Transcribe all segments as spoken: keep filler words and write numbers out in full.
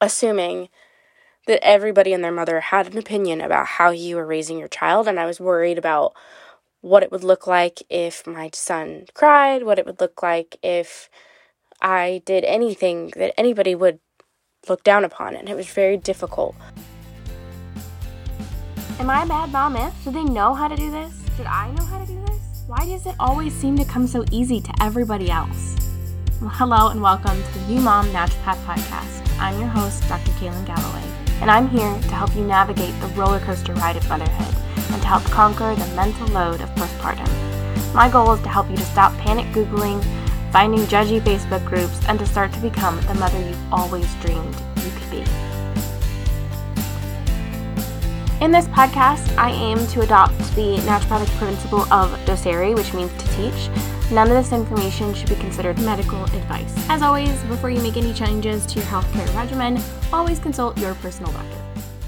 assuming that everybody and their mother had an opinion about how you were raising your child, and I was worried about what it would look like if my son cried, what it would look like if I did anything that anybody would look down upon, and it was very difficult. Am I a bad mom if? Do they know how to do this? Did I know how to do this? Why does it always seem to come so easy to everybody else? Well, hello and welcome to the New Mom Naturopath Podcast. I'm your host, Doctor Kaylin Galloway, and I'm here to help you navigate the roller coaster ride of motherhood and to help conquer the mental load of postpartum. My goal is to help you to stop panic Googling, finding judgy Facebook groups, and to start to become the mother you've always dreamed you could be. In this podcast, I aim to adopt the naturopathic principle of docere, which means to teach. None of this information should be considered medical advice. As always, before you make any changes to your healthcare regimen, always consult your personal doctor.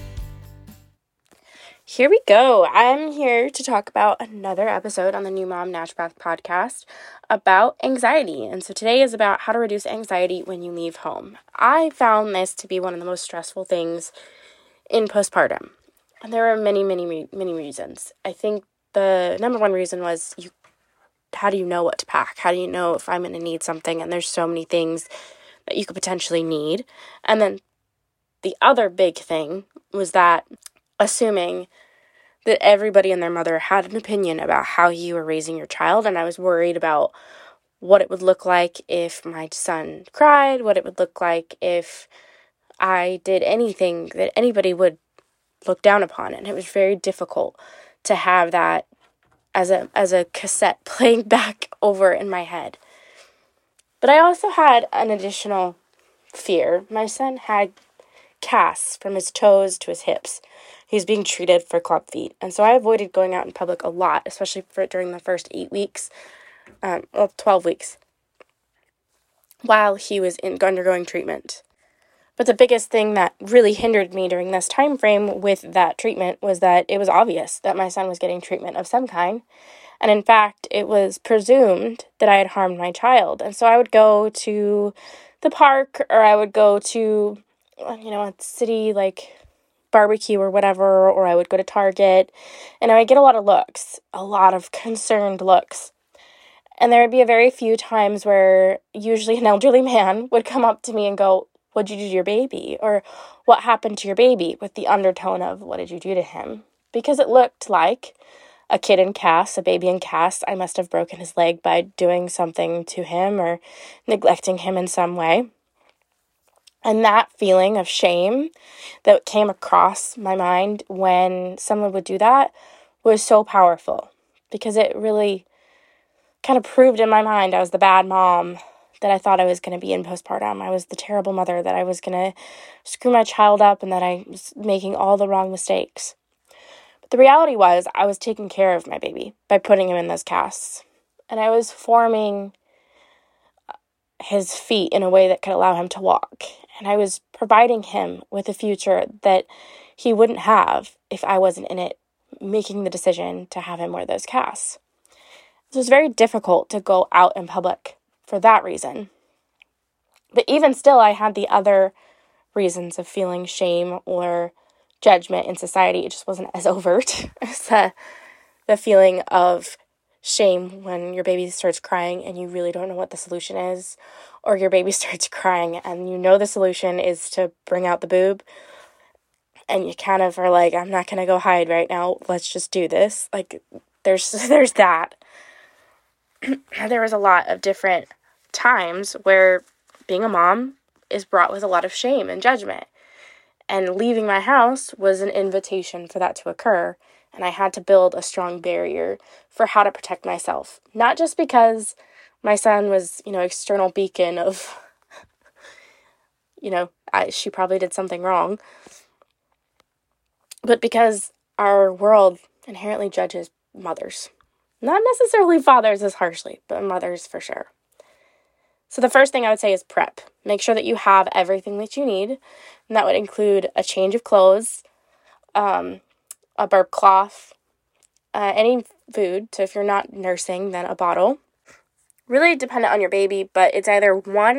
Here we go. I'm here to talk about another episode on the New Mom Naturopath Podcast about anxiety. And so today is about how to reduce anxiety when you leave home. I found this to be one of the most stressful things in postpartum. And there are many, many, many reasons. I think the number one reason was you how do you know what to pack? How do you know if I'm going to need something? And there's so many things that you could potentially need. And then the other big thing was that assuming that everybody and their mother had an opinion about how you were raising your child. And I was worried about what it would look like if my son cried, what it would look like if I did anything that anybody would look down upon. And it was very difficult to have that as a as a cassette playing back over in my head. But I also had an additional fear. My son had casts from his toes to his hips. He's being treated for club feet. And so I avoided going out in public a lot, especially for during the first eight weeks, um, well, twelve weeks, while he was in, undergoing treatment. But the biggest thing that really hindered me during this time frame with that treatment was that it was obvious that my son was getting treatment of some kind. And in fact, it was presumed that I had harmed my child. And so I would go to the park or I would go to, you know, a city like barbecue or whatever, or I would go to Target and I would get a lot of looks, a lot of concerned looks. And there would be a very few times where usually an elderly man would come up to me and go, "What'd you do to your baby?" Or "What happened to your baby?" with the undertone of, "What did you do to him?" Because it looked like a kid in casts, a baby in casts. I must have broken his leg by doing something to him or neglecting him in some way. And that feeling of shame that came across my mind when someone would do that was so powerful because it really kind of proved in my mind I was the bad mom that I thought I was going to be in postpartum. I was the terrible mother, that I was going to screw my child up and that I was making all the wrong mistakes. But the reality was I was taking care of my baby by putting him in those casts. And I was forming his feet in a way that could allow him to walk. And I was providing him with a future that he wouldn't have if I wasn't in it, making the decision to have him wear those casts. So it was very difficult to go out in public for that reason. But even still, I had the other reasons of feeling shame or judgment in society. It just wasn't as overt as the, the feeling of shame when your baby starts crying and you really don't know what the solution is, or your baby starts crying and you know the solution is to bring out the boob and you kind of are like, "I'm not going to go hide right now. Let's just do this." Like there's there's that. There was a lot of different times where being a mom is brought with a lot of shame and judgment. And leaving my house was an invitation for that to occur. And I had to build a strong barrier for how to protect myself. Not just because my son was, you know, external beacon of, you know, I, she probably did something wrong. But because our world inherently judges mothers. Not necessarily fathers as harshly, but mothers for sure. So the first thing I would say is prep. Make sure that you have everything that you need. And that would include a change of clothes, um, a burp cloth, uh, any food. So if you're not nursing, then a bottle. Really dependent on your baby, but it's either one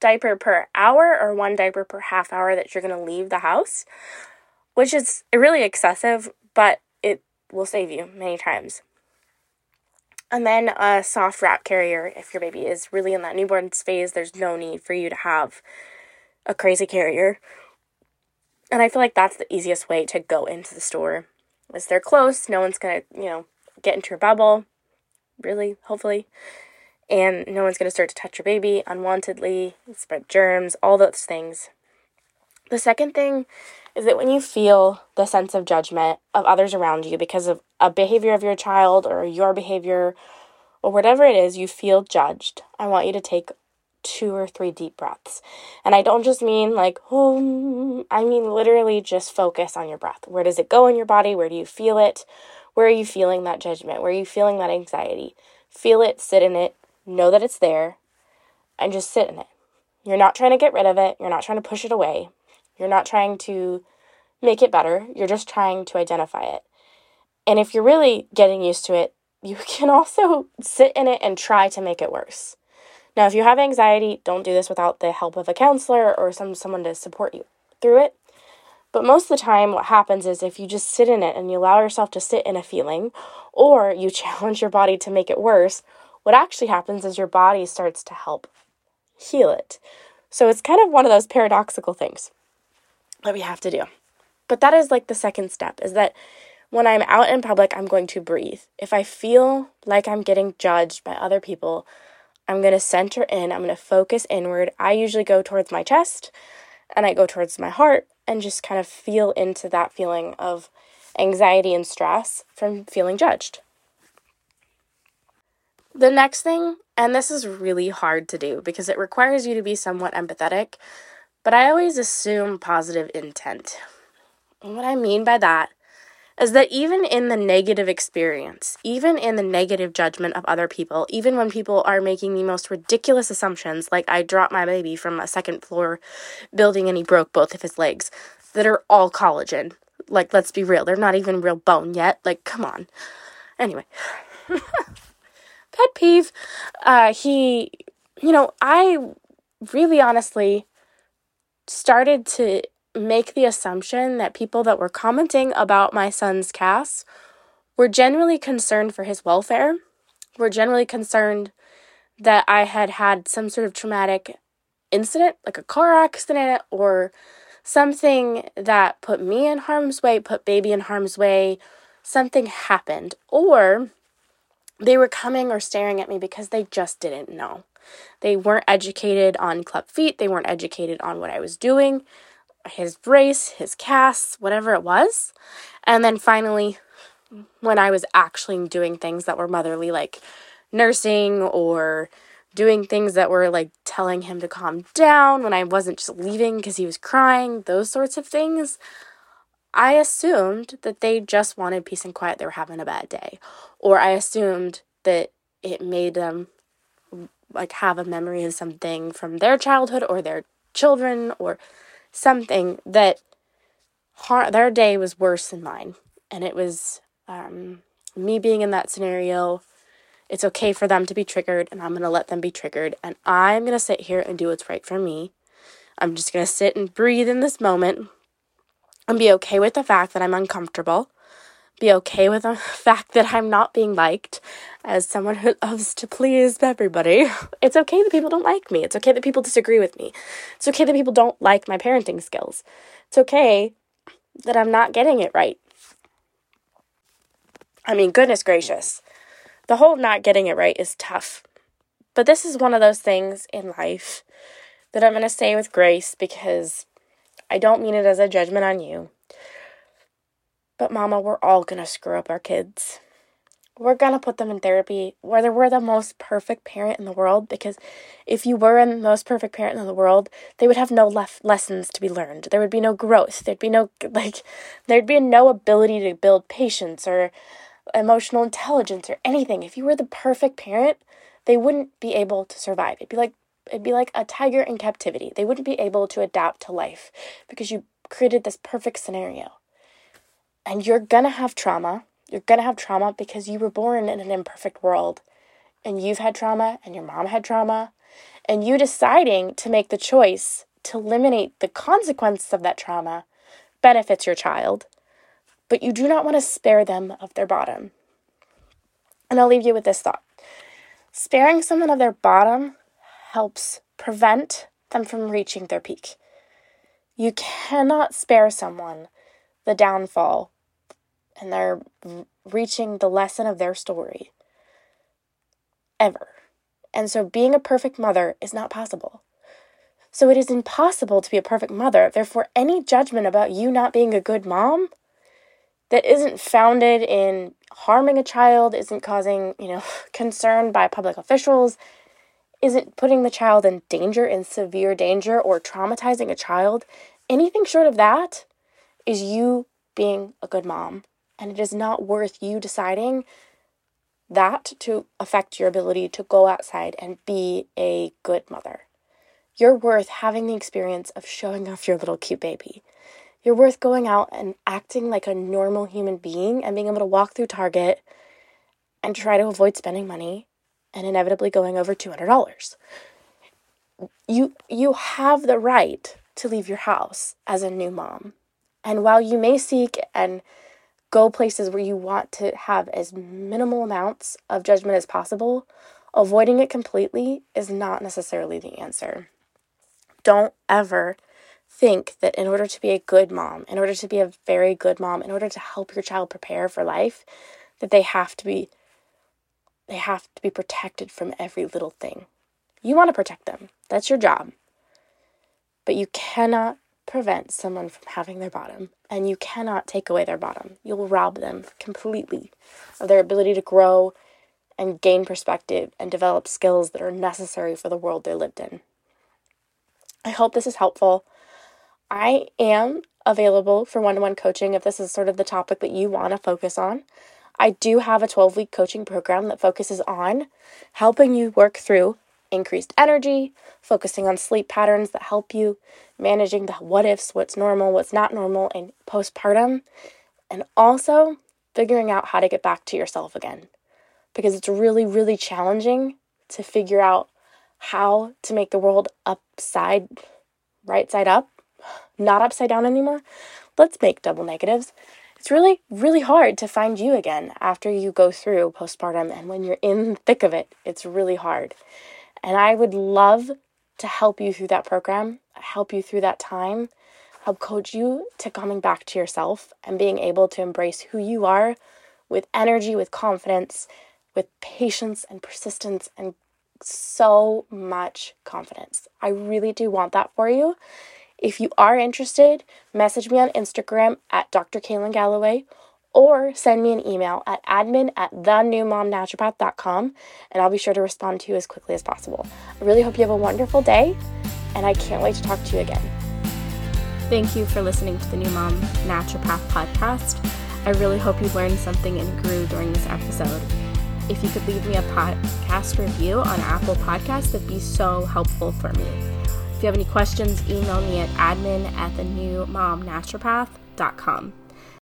diaper per hour or one diaper per half hour that you're going to leave the house, which is really excessive, but it will save you many times. And then a soft wrap carrier. If your baby is really in that newborn phase, there's no need for you to have a crazy carrier. And I feel like that's the easiest way to go into the store. Is they're close, no one's going to, you know, get into your bubble, really, hopefully. And no one's going to start to touch your baby unwantedly, spread germs, all those things. The second thing is that when you feel the sense of judgment of others around you because of a behavior of your child or your behavior or whatever it is, you feel judged, I want you to take two or three deep breaths. And I don't just mean like, oh, I mean literally just focus on your breath. Where does it go in your body? Where do you feel it? Where are you feeling that judgment? Where are you feeling that anxiety? Feel it, sit in it, know that it's there, and just sit in it. You're not trying to get rid of it. You're not trying to push it away. You're not trying to make it better. You're just trying to identify it. And if you're really getting used to it, you can also sit in it and try to make it worse. Now, if you have anxiety, don't do this without the help of a counselor or some someone to support you through it. But most of the time, what happens is if you just sit in it and you allow yourself to sit in a feeling, or you challenge your body to make it worse, what actually happens is your body starts to help heal it. So it's kind of one of those paradoxical things that we have to do. But that is like the second step, is that when I'm out in public, I'm going to breathe. If I feel like I'm getting judged by other people, I'm going to center in. I'm going to focus inward. I usually go towards my chest and I go towards my heart and just kind of feel into that feeling of anxiety and stress from feeling judged. The next thing, and this is really hard to do because it requires you to be somewhat empathetic, but I always assume positive intent. And what I mean by that is that even in the negative experience, even in the negative judgment of other people, even when people are making the most ridiculous assumptions, like I dropped my baby from a second floor building and he broke both of his legs, that are all collagen. Like, let's be real, they're not even real bone yet. Like, come on. Anyway. Pet peeve. Uh, he, you know, I really honestly started to make the assumption that people that were commenting about my son's cast were genuinely concerned for his welfare, were generally concerned that I had had some sort of traumatic incident, like a car accident or something that put me in harm's way, put baby in harm's way, something happened, or they were coming or staring at me because they just didn't know. They weren't educated on club feet, they weren't educated on what I was doing, his brace, his casts, whatever it was. And then finally, when I was actually doing things that were motherly, like nursing or doing things that were like telling him to calm down, when I wasn't just leaving because he was crying, those sorts of things, I assumed that they just wanted peace and quiet. They were having a bad day. Or I assumed that it made them like have a memory of something from their childhood or their children or something that har- their day was worse than mine. And it was um, me being in that scenario. It's okay for them to be triggered, and I'm going to let them be triggered. And I'm going to sit here and do what's right for me. I'm just going to sit and breathe in this moment and be okay with the fact that I'm uncomfortable. Be okay with the fact that I'm not being liked as someone who loves to please everybody. It's okay that people don't like me. It's okay that people disagree with me. It's okay that people don't like my parenting skills. It's okay that I'm not getting it right. I mean, goodness gracious. The whole not getting it right is tough. But this is one of those things in life that I'm going to say with grace because I don't mean it as a judgment on you. But Mama, we're all going to screw up our kids. We're going to put them in therapy, whether we're the most perfect parent in the world, because if you were the most perfect parent in the world, they would have no lef- lessons to be learned. There would be no growth. There'd be no, like, there'd be no ability to build patience or emotional intelligence or anything. If you were the perfect parent, they wouldn't be able to survive. It'd be like, it'd be like a tiger in captivity. They wouldn't be able to adapt to life because you created this perfect scenario. And you're going to have trauma. You're going to have trauma because you were born in an imperfect world. And you've had trauma, and your mom had trauma, And you deciding to make the choice to eliminate the consequences of that trauma benefits your child, but you do not want to spare them of their bottom. And I'll leave you with this thought. Sparing someone of their bottom helps prevent them from reaching their peak. You cannot spare someone the downfall and they're reaching the lesson of their story ever. And so being a perfect mother is not possible. So it is impossible to be a perfect mother. Therefore, any judgment about you not being a good mom that isn't founded in harming a child, isn't causing, you know, concern by public officials, isn't putting the child in danger, in severe danger, or traumatizing a child, anything short of that is you being a good mom. And it is not worth you deciding that to affect your ability to go outside and be a good mother. You're worth having the experience of showing off your little cute baby. You're worth going out and acting like a normal human being and being able to walk through Target and try to avoid spending money and inevitably going over two hundred dollars. You, you have the right to leave your house as a new mom. And while you may seek and go places where you want to have as minimal amounts of judgment as possible, avoiding it completely is not necessarily the answer. Don't ever think that in order to be a good mom, in order to be a very good mom, in order to help your child prepare for life, that they have to be they have to be protected from every little thing. You want to protect them. That's your job. But you cannot prevent someone from having their bottom, and you cannot take away their bottom. You'll rob them completely of their ability to grow and gain perspective and develop skills that are necessary for the world they lived in. I hope this is helpful. I am available for one-to-one coaching if this is sort of the topic that you want to focus on. I do have a twelve-week coaching program that focuses on helping you work through increased energy, focusing on sleep patterns that help you, managing the what-ifs, what's normal, what's not normal in postpartum, and also figuring out how to get back to yourself again. Because it's really, really challenging to figure out how to make the world upside, right side up, not upside down anymore. Let's make double negatives. It's really, really hard to find you again after you go through postpartum, and when you're in the thick of it, it's really hard. And I would love to help you through that program, help you through that time, help coach you to coming back to yourself and being able to embrace who you are with energy, with confidence, with patience and persistence, and so much confidence. I really do want that for you. If you are interested, message me on Instagram at Doctor Kaylin Galloway, or send me an email at admin at the new mom naturopath dot com, and I'll be sure to respond to you as quickly as possible. I really hope you have a wonderful day, and I can't wait to talk to you again. Thank you for listening to the New Mom Naturopath podcast. I really hope you learned something and grew during this episode. If you could leave me a podcast review on Apple Podcasts, that'd be so helpful for me. If you have any questions, email me at admin at the new mom naturopath dot com.